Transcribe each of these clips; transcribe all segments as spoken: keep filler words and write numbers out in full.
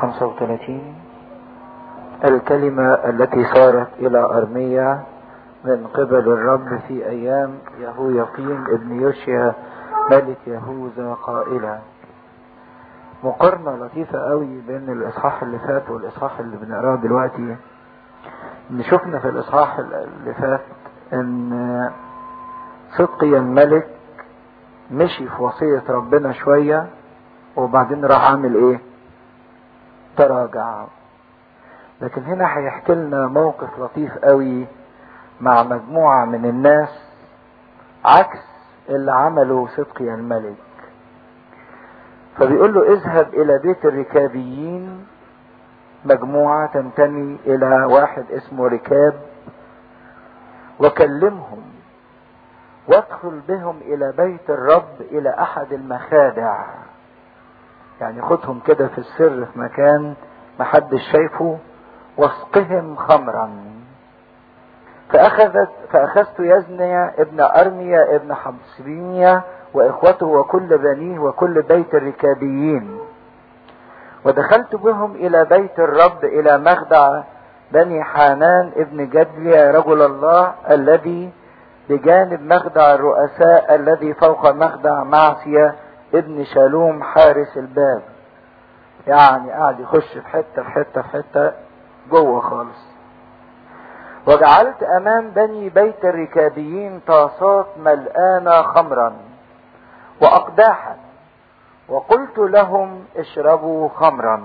خمسة وثلاثين. الكلمة التي صارت إلى أرميا من قبل الرب في أيام يهوياقيم ابن يوشيا ملك يهوذا قائلا. مقارنة لطيفة قوي بين الإصحاح اللي فات والإصحاح اللي بنقراه دلوقتي. إن شفنا في الإصحاح اللي فات إن صدقيا الملك مشي في وصية ربنا شوية وبعدين راح عامل إيه؟ تراجع. لكن هنا هيحكي لنا موقف لطيف قوي مع مجموعة من الناس عكس اللي عمله صدقيا الملك. فبيقول له اذهب الى بيت الركابيين، مجموعة تنتمي الى واحد اسمه ركاب، وكلمهم وادخل بهم الى بيت الرب الى احد المخادع. يعني خدهم كده في السر في مكان محدش شايفه، واسقهم خمرا. فاخذت فاخذت يزنيا ابن ارميا ابن حبسبينيا واخوته وكل بنيه وكل بيت الركابيين، ودخلت بهم الى بيت الرب الى مخدع بني حانان ابن جدليا رجل الله الذي بجانب مخدع الرؤساء الذي فوق مخدع معسية ابن شالوم حارس الباب. يعني قاعد يخش في حتة في حتة في حتة جوه خالص. وجعلت امام بني بيت الركابيين طاسات ملآنة خمرا واقداحا، وقلت لهم اشربوا خمرا،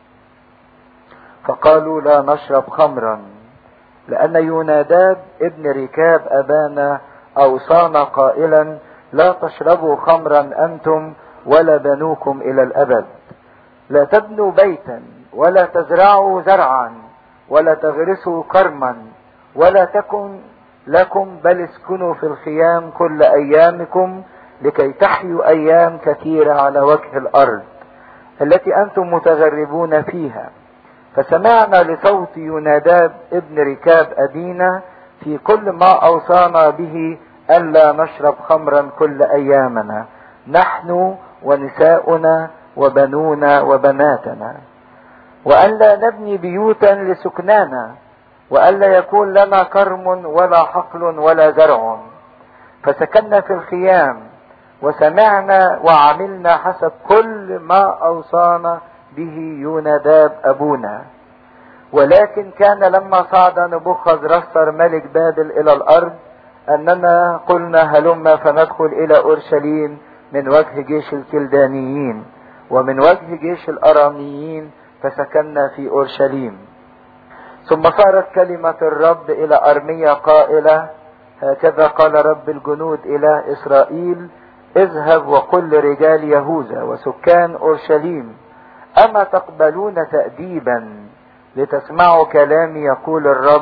فقالوا لا نشرب خمرا، لان يوناداب ابن ركاب ابانا اوصانا قائلا لا تشربوا خمرا انتم ولا بنوكم الى الابد، لا تبنوا بيتا ولا تزرعوا زرعا ولا تغرسوا كرما ولا تكن لكم، بل اسكنوا في الخيام كل ايامكم لكي تحيوا ايام كثيرة على وجه الارض التي انتم متغربون فيها. فسمعنا لصوت يوناداب ابن ركاب ابينا في كل ما اوصانا به الا نشرب خمرا كل ايامنا، نحن ونساؤنا وبنونا وبناتنا، والا نبني بيوتا لسكنانا، والا يكون لنا كرم ولا حقل ولا زرع. فسكننا في الخيام وسمعنا وعملنا حسب كل ما اوصانا به يوناداب ابونا. ولكن كان لما صعد نبوخذ رسر ملك بابل الى الارض اننا قلنا هلما فندخل الى اورشليم من وجه جيش الكلدانيين ومن وجه جيش الاراميين، فسكننا في اورشليم. ثم صارت كلمة الرب الى ارميا قائلة هكذا قال رب الجنود اله اسرائيل اذهب وقل لرجال يهوذا وسكان اورشليم اما تقبلون تأديبا لتسمعوا كلامي يقول الرب،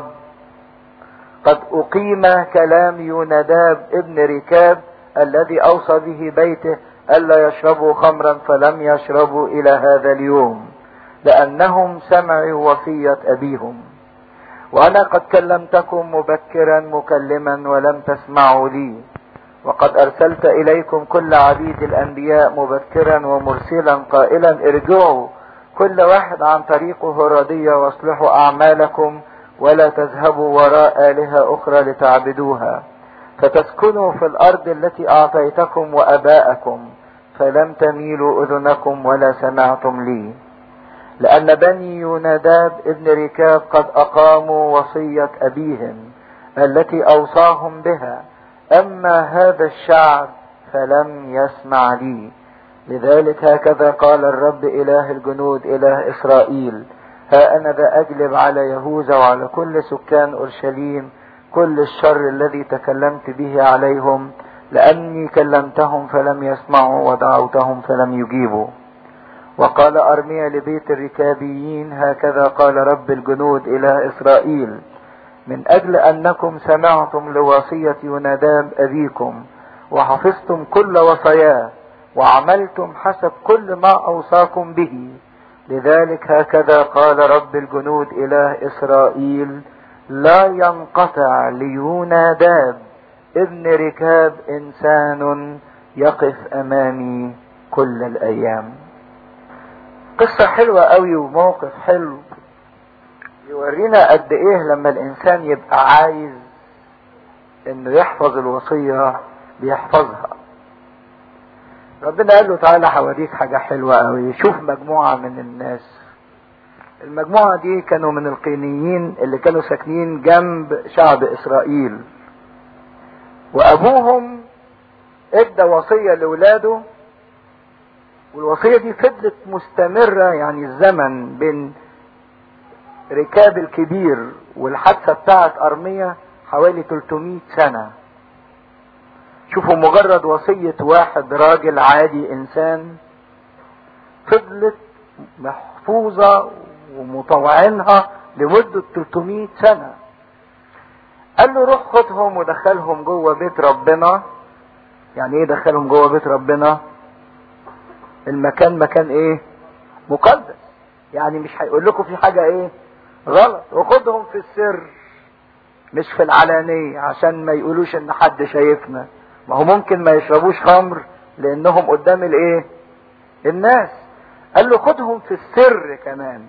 قد اقيم كلام يوناداب ابن ركاب الذي اوصى به بيته الا يشربوا خمرا فلم يشربوا الى هذا اليوم، لانهم سمعوا وصية ابيهم. وانا قد كلمتكم مبكرا مكلما ولم تسمعوا لي، وقد ارسلت اليكم كل عبيد الانبياء مبكرا ومرسلا قائلا ارجعوا كل واحد عن طريقه ردية واصلحوا اعمالكم ولا تذهبوا وراء آلهة اخرى لتعبدوها، فتسكنوا في الارض التي اعطيتكم واباءكم، فلم تميلوا اذنكم ولا سمعتم لي. لان بني يوناداب ابن ركاب قد اقاموا وصية ابيهم التي اوصاهم بها، اما هذا الشعب فلم يسمع لي. لذلك هكذا قال الرب اله الجنود اله اسرائيل، ها انا ذا اجلب على يهوذا وعلى كل سكان اورشليم كل الشر الذي تكلمت به عليهم، لاني كلمتهم فلم يسمعوا ودعوتهم فلم يجيبوا. وقال ارميا لبيت الركابيين هكذا قال رب الجنود اله اسرائيل، من اجل انكم سمعتم لوصية يوناداب ابيكم وحفظتم كل وصاياه وعملتم حسب كل ما اوصاكم به، لذلك هكذا قال رب الجنود اله اسرائيل، لا ينقطع ليوناداب ابن ركاب انسان يقف امامي كل الايام. قصة حلوة قوي وموقف حلو يورينا قد ايه لما الانسان يبقى عايز انه يحفظ الوصية بيحفظها. ربنا قال له تعالى هوريك حاجة حلوة قوي. شوف مجموعة من الناس، المجموعة دي كانوا من القينيين اللي كانوا ساكنين جنب شعب اسرائيل، وابوهم ادى وصية لاولاده، والوصية دي فضلت مستمرة. يعني الزمن بين ركاب الكبير والحادثة بتاعت ارمية حوالي ثلاثمائة سنة. شوفوا مجرد وصية واحد راجل عادي انسان فضلت محفوظة ومطوعينها لمدة ثلاثمائة سنة. قال له روح خدهم ودخلهم جوه بيت ربنا. يعني ايه دخلهم جوه بيت ربنا؟ المكان مكان ايه؟ مقدس. يعني مش هيقول لكم في حاجة ايه غلط. وخدهم في السر مش في العلانية عشان ما يقولوش ان حد شايفنا. ما هو ممكن ما يشربوش خمر لانهم قدام الايه الناس. قال له خدهم في السر كمان،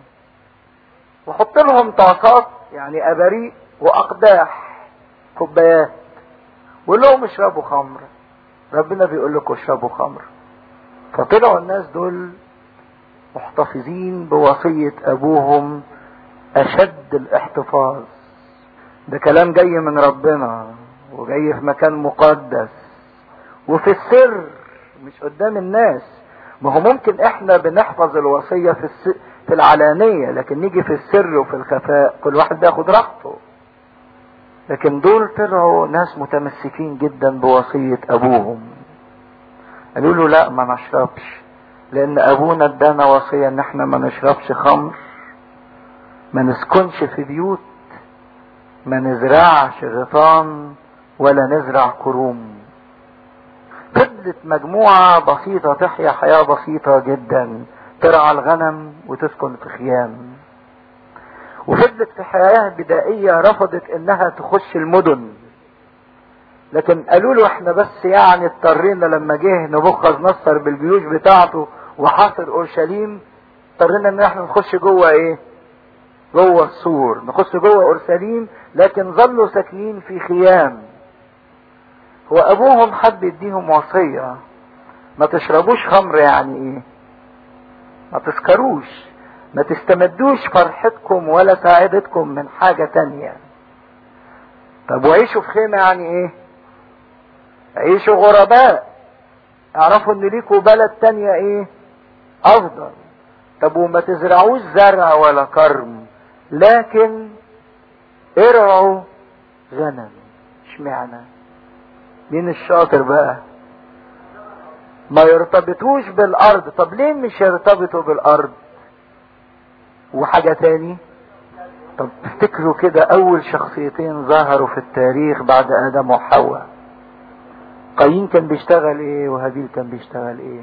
وحط لهم طاسات يعني اباريق واقداح كوبايات، وقول لهم اشربوا خمر. ربنا بيقول لكم اشربوا خمر. فطلعوا الناس دول محتفظين بوصية ابوهم اشد الاحتفاظ. ده كلام جاي من ربنا وجاي في مكان مقدس وفي السر مش قدام الناس. ما هو ممكن احنا بنحفظ الوصية في الس... في العلانية، لكن نيجي في السر وفي الخفاء كل واحد بياخد راحته. لكن دول طلعوا ناس متمسكين جدا بوصية ابوهم. قالوا له لا ما نشربش، لان ابونا ادانا وصية ان احنا ما نشربش خمر، ما نسكنش في بيوت، ما نزرعش غيطان ولا نزرع كروم. فضلت مجموعة بسيطة تحيا حياة بسيطة جدا، ترعى الغنم وتسكن في خيام. وفضلت في حياة بدائية رفضت انها تخش المدن. لكن قالوا له احنا بس يعني اضطرينا لما جه نبوخذ نصر بالجيوش بتاعته وحاصر اورشليم، اضطرينا ان احنا نخش جوه ايه جوه السور، نخش جوه اورشليم، لكن ظلوا ساكنين في خيام. هو ابوهم حب يديهم وصية ما تشربوش خمر. يعني ايه؟ ما تسكروش، ما تستمدوش فرحتكم ولا سعادتكم من حاجة تانية. طب وعيشوا في خيمة يعني ايه؟ عيشوا غرباء، اعرفوا ان ليكوا بلد تانية ايه افضل. طب وما تزرعوش زرع ولا كرم، لكن ارعوا غنم. اشمعنى؟ مين الشاطر بقى؟ ما يرتبطوش بالارض. طب ليه مش يرتبطوا بالارض؟ وحاجة تاني، طب تفتكروا كده اول شخصيتين ظهروا في التاريخ بعد ادم وحواء، قايين كان بيشتغل ايه وهابيل كان بيشتغل ايه؟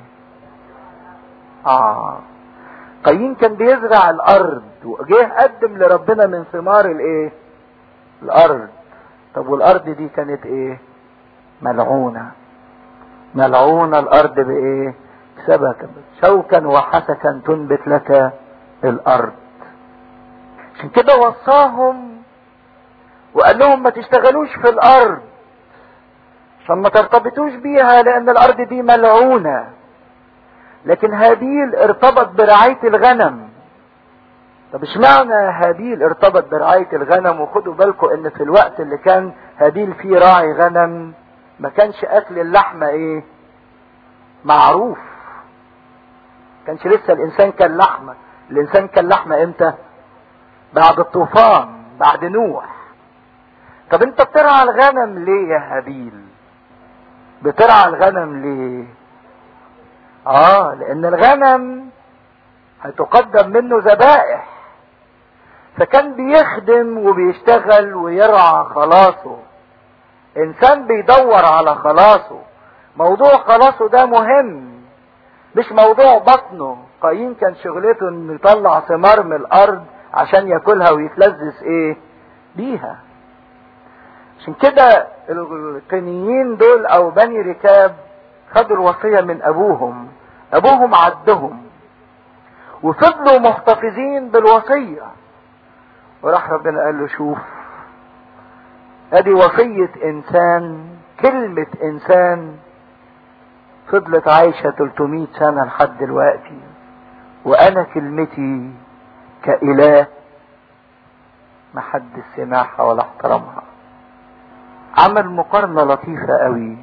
اه قايين كان بيزرع الارض وجه قدم لربنا من ثمار الايه الارض. طب والارض دي كانت ايه؟ ملعونة. ملعونة الارض بايه؟ سبكا شوكا وحسكا تنبت لك الارض. عشان كده وصاهم وقال لهم ما تشتغلوش في الارض عشان ما ترتبطوش بيها، لان الارض دي ملعونة. لكن هابيل ارتبط برعاية الغنم. طب اشمعنى هابيل ارتبط برعاية الغنم؟ وخدوا بالكم ان في الوقت اللي كان هابيل فيه راعي غنم ما كانش اكل اللحمة ايه معروف. كانش لسه الانسان كان لحمة. الانسان كان لحمة امتى؟ بعد الطوفان، بعد نوح. طب انت بترعى الغنم ليه يا هابيل؟ بترعى الغنم ليه؟ اه لان الغنم هتقدم منه ذبائح. فكان بيخدم وبيشتغل ويرعى خلاصه. انسان بيدور على خلاصه. موضوع خلاصه ده مهم، مش موضوع بطنه. قايين كان شغلته انه يطلع ثمار من الارض عشان ياكلها ويتلذذ ايه بيها. عشان كده القينيين دول او بني ركاب خدوا الوصية من ابوهم. ابوهم عدهم وفضلوا محتفظين بالوصية. وراح ربنا قال له شوف، ادي وصية انسان، كلمة انسان فضلت عايشة ثلاثمائة سنة لحد دلوقتي، وانا كلمتي كإله ما حد سمعها ولا احترمها. عمل مقارنة لطيفة قوي.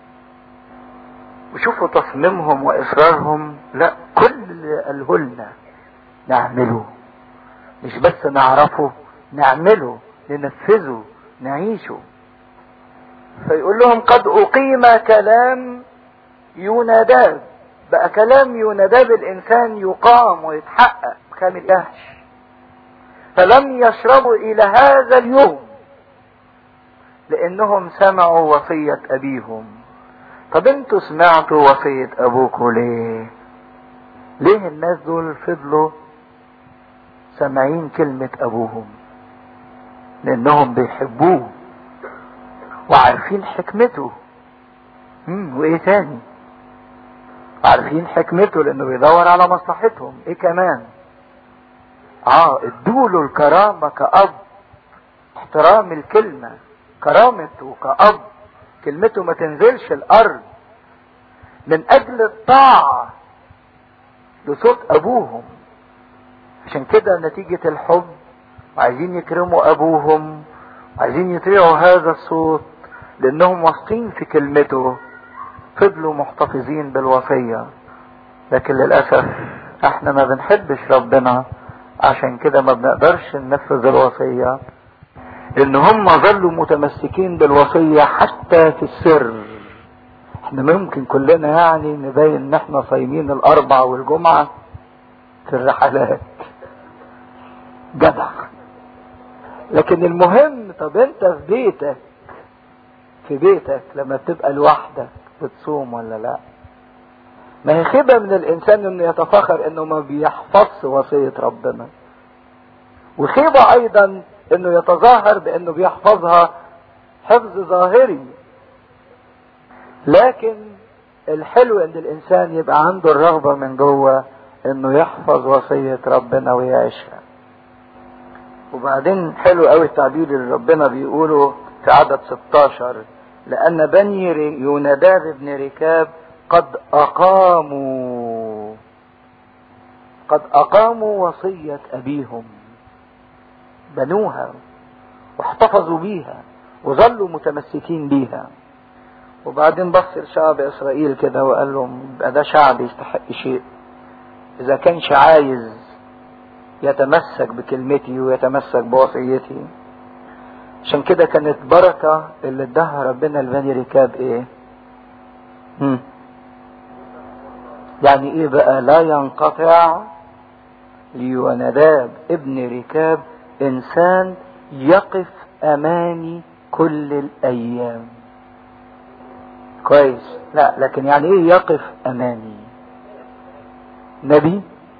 وشوفوا تصميمهم واصرارهم، لا كل اللي قاله لنا نعمله، مش بس نعرفه، نعمله، ننفذه، نعيشه. فيقول لهم قد اقيم كلام يوناداب. بقى كلام يوناداب الانسان يقام ويتحقق كامل يهش. فلم يشربوا الى هذا اليوم لانهم سمعوا وصية ابيهم. طب انتوا سمعتوا وصية ابوكوا ليه؟ ليه الناس دول فضلوا سامعين كلمة ابوهم؟ لانهم بيحبوه وعارفين حكمته. امم وايه تاني؟ عارفين حكمته لانه بيدور على مصلحتهم. ايه كمان؟ اه ادوله الكرامة كأب، احترام الكلمة، كرامته كأب، كلمته ما تنزلش الارض، من اجل الطاعة لصوت ابوهم. عشان كده نتيجة الحب وعايزين يكرموا ابوهم وعايزين يطيعوا هذا الصوت، لانهم واثقين في كلمته فضلوا محتفظين بالوصية. لكن للأسف احنا ما بنحبش ربنا، عشان كده ما بنقدرش ننفذ الوصية. ان هم ظلوا متمسكين بالوصية حتى في السر. احنا ممكن كلنا يعني نبين ان احنا صايمين الاربع والجمعة في الرحلات، جدع. لكن المهم، طب انت في بيتك، في بيتك لما بتبقى لوحدك بتصوم ولا لا؟ ما هي خيبة من الانسان انه يتفاخر انه ما بيحفظش وصية ربنا، وخيبة ايضا انه يتظاهر بانه بيحفظها حفظ ظاهري. لكن الحلو ان الانسان يبقى عنده الرغبة من جوه انه يحفظ وصية ربنا ويعيشها. وبعدين حلو قوي التعبير اللي ربنا بيقوله في عدد ستاشر: لان بني يوناداب بن ركاب قد اقاموا قد اقاموا وصية ابيهم، بنوها واحتفظوا بيها وظلوا متمسكين بيها. وبعدين بص لشعب اسرائيل كده وقال لهم ده شعب يستحق شيء اذا كانش عايز يتمسك بكلمتي ويتمسك بوصيتي. عشان كده كانت بركة اللي اداها ربنا لبني ركاب ايه؟ هم. يعني ايه بقى؟ لا ينقطع ليوناداب ابن ركاب انسان يقف امامي كل الايام. كويس؟ لا، لكن يعني ايه يقف امامي؟ نبي؟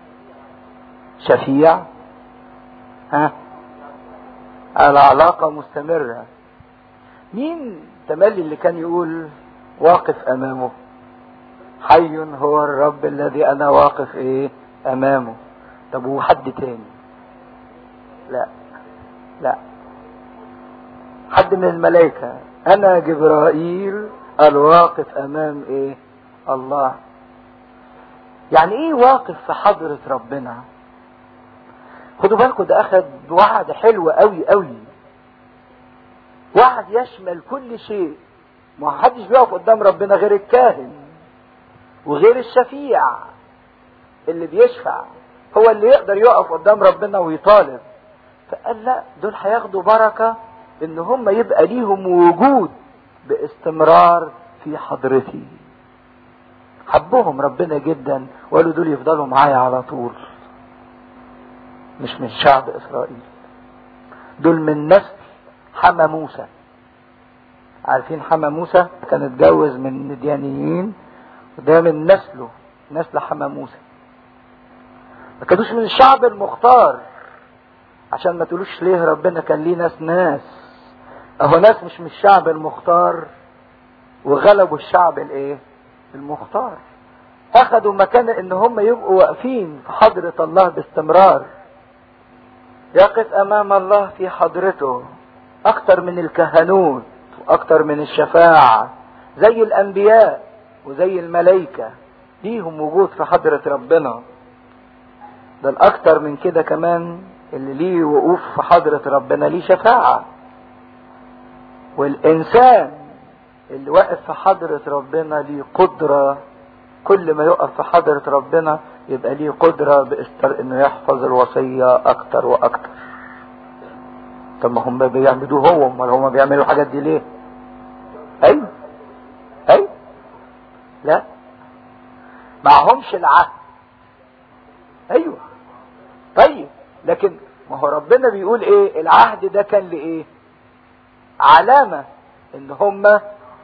شفيع؟ ها؟ العلاقة مستمرة. مين تملي اللي كان يقول واقف امامه؟ حي هو الرب الذي انا واقف ايه امامه. طب وحد تاني؟ لا لا، حد من الملائكة. انا جبرائيل الواقف امام ايه؟ الله. يعني ايه واقف في حضرة ربنا؟ خدوا بالكم، ده اخد وعد حلو قوي قوي، وعد يشمل كل شيء. ما حدش بيقف قدام ربنا غير الكاهن وغير الشفيع اللي بيشفع، هو اللي يقدر يقف قدام ربنا ويطالب. فقال لا، دول هياخدوا بركة ان هم يبقى ليهم وجود باستمرار في حضرتي. حبهم ربنا جدا وقالوا دول يفضلوا معايا على طول. مش من شعب اسرائيل، دول من نسل حما موسى. عارفين حما موسى كان اتجوز من مديانيين، وده من نسله، نسل حما موسى. ما كانوش من الشعب المختار، عشان ما تقولوش ليه ربنا كان ليه ناس ناس اهو ناس مش من الشعب المختار وغلبوا الشعب الايه المختار. اخدوا مكان ان هم يبقوا واقفين في حضرة الله باستمرار. يقف امام الله في حضرته اكتر من الكهنوت واكتر من الشفاعة، زي الانبياء وزي الملائكة ليهم وجود في حضرة ربنا. ده الاكتر من كده كمان اللي ليه وقوف في حضرة ربنا ليه شفاعة. والانسان اللي واقف في حضرة ربنا ليه قدرة، كل ما يقف في حضرة ربنا يبقى ليه قدرة باستر انه يحفظ الوصية اكتر واكتر. طب ما هم بيعملوه هو، امال هم بيعملوا الحاجات دي ليه؟ ايوه ايوه لا معهمش العهد. ايوه طيب لكن ما هو ربنا بيقول ايه؟ العهد ده كان لايه؟ علامة ان هم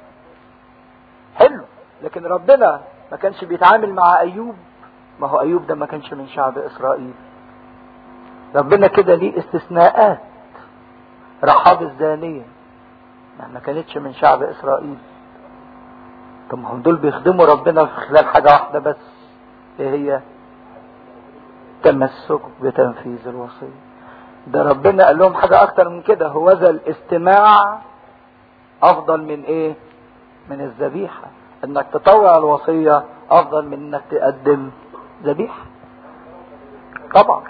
حلو. لكن ربنا ما كانش بيتعامل مع ايوب، ما هو ايوب ده ما كانش من شعب اسرائيل. ربنا كده ليه استثناءات. رحاب الزانية ما كانتش من شعب اسرائيل. طب ما هم دول بيخدموا ربنا في خلال حاجة واحدة بس، ايه هي؟ تمسك بتنفيذ الوصية. ده ربنا قال لهم حاجة اكتر من كده، هو ذا الاستماع افضل من ايه؟ من الذبيحة. انك تطوع الوصية افضل من انك تقدم ذبيحة طبعا.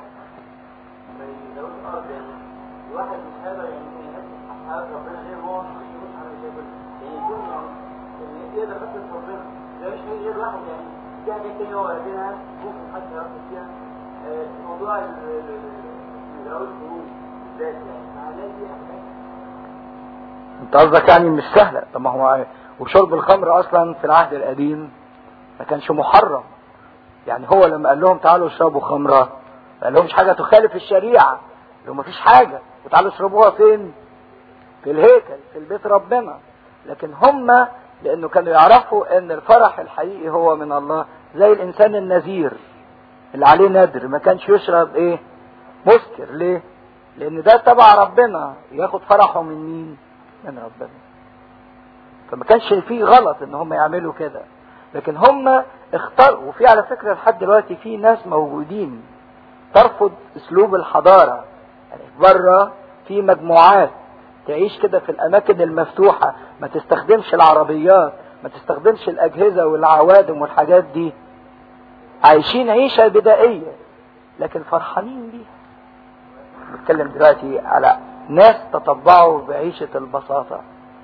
انت قصدك يعني مش سهلة. طب ما هو وشرب الخمر اصلا في العهد القديم ما كانش محرم. يعني هو لما قال لهم تعالوا اشربوا خمرة ما قال لهمش حاجة تخالف الشريعة، لو ما فيش حاجة وتعالوا اشربوها فين؟ في الهيكل في البيت ربنا. لكن هم لانه كانوا يعرفوا ان الفرح الحقيقي هو من الله، زي الانسان النذير اللي عليه نذر ما كانش يشرب ايه؟ مسكر. ليه؟ لان ده تبع ربنا، ياخد فرحه من مين؟ من ربنا. فما كانش فيه غلط ان هم يعملوا كده. لكن هم اختاروا، وفي على فكرة لحد دلوقتي في ناس موجودين ترفض اسلوب الحضارة. يعني بره في مجموعات تعيش كده في الاماكن المفتوحة، ما تستخدمش العربيات، ما تستخدمش الاجهزة والعوادم والحاجات دي، عايشين عيشة بدائية لكن فرحانين بيها. بتكلم دلوقتي على ناس تطبعوا بعيشة البساطة،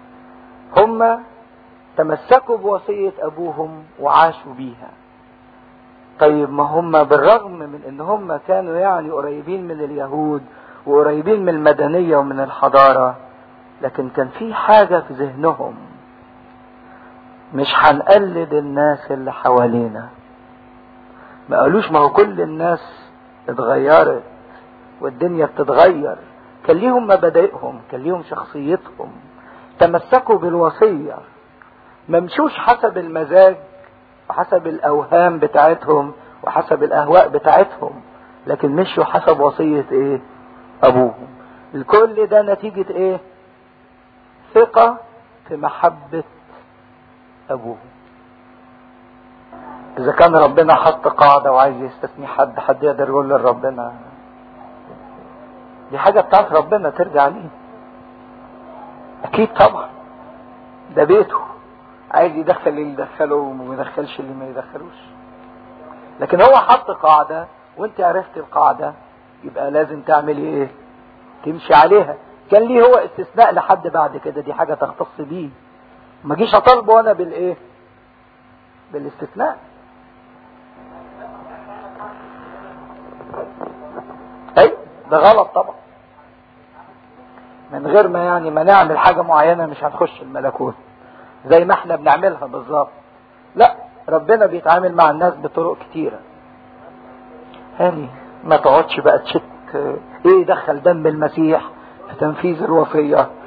هم تمسكوا بوصية ابوهم وعاشوا بيها. طيب ما هم بالرغم من ان هم كانوا يعني قريبين من اليهود وقريبين من المدنية ومن الحضارة، لكن كان في حاجة في ذهنهم، مش هنقلد الناس اللي حوالينا. ما قالوش ما هو كل الناس اتغيرت والدنيا بتتغير. كان ليهم مبادئهم، كان ليهم شخصيتهم، تمسكوا بالوصية، ما مشوش حسب المزاج وحسب الاوهام بتاعتهم وحسب الاهواء بتاعتهم، لكن مشوا حسب وصية ايه؟ ابوهم. الكل ده نتيجة ايه؟ ثقة في محبة ابوهم. اذا كان ربنا حط قاعدة وعايز يستثني حد، حد يقدر يقول لربنا دي حاجة بتاعت ربنا ترجع ليه؟ اكيد طبعا، ده بيته، عايز يدخل اللي يدخله وما يدخلش اللي ما يدخلوش. لكن هو حط قاعدة وانت عرفت القاعدة، يبقى لازم تعمل ايه؟ تمشي عليها. كان ليه هو استثناء لحد بعد كده، دي حاجة تختص بيه، ما جيش اطالبه انا بالايه؟ بالاستثناء. اي ده غلط طبعا. من غير ما يعني ما نعمل حاجة معينة مش هنخش الملكوت زي ما احنا بنعملها بالظبط. لا، ربنا بيتعامل مع الناس بطرق كتيرة. يعني ما تقعدش بقى تشك ايه دخل دم المسيح في تنفيذ الوصية.